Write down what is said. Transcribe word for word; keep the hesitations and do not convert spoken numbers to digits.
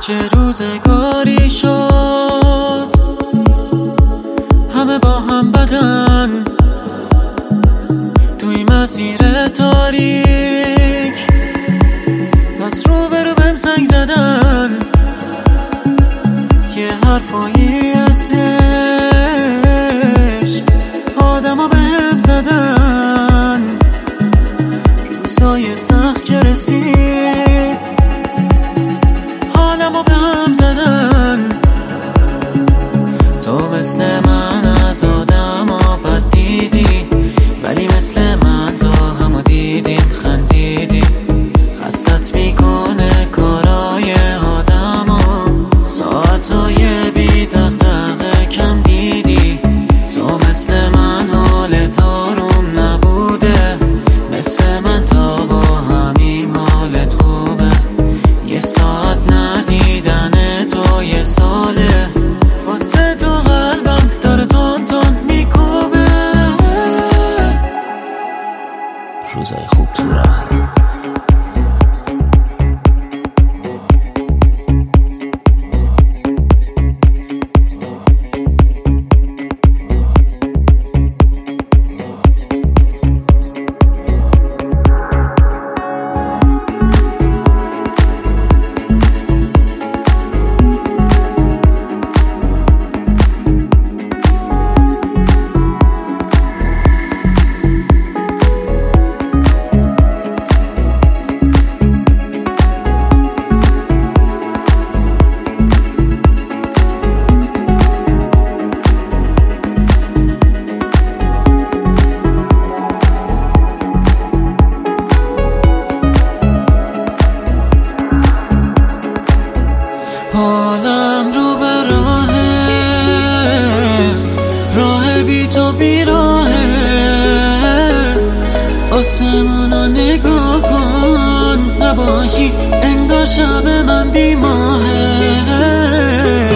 چه روزگاری شد همه با هم بدن توی مسیر تاریک، از رو به رو بهم زنگ زدن، یه حرفایی از عشق آدم ها بهم زدن. روزای سخت که رسید حالم ها بهم زدن. تو مثل من از آدم ها بد دیدی، ولی مثل من تا همو دیدیم خندیدیم. خستت میکنه کارای آدم ها، ساعتهای بی دغدغه کم دیدی. تو مثل من حالت آروم نبوده، مثل من تا با همین حالت خوبه. یه ساعت ندیدن تو یه ساله، واسه تو قلبم داره تون تون میکوبه. روزای خوب تو راه حالم رو به راهه، راه بی تو بی راهه. آسمونو نگاه کن، نباشی انگار شب من بی ماهه.